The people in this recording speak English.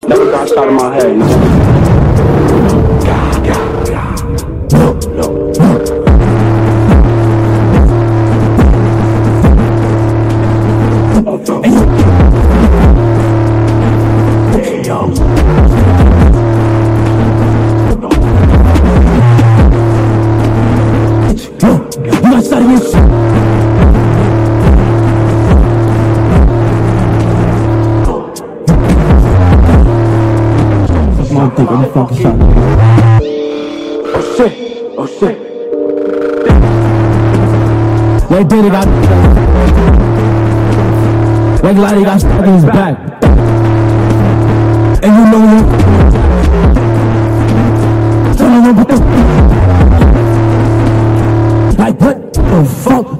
Never got shot in my head, no. Oh shit. Like Danny got like Lottie got stuck in his back. And you know you like what the fuck?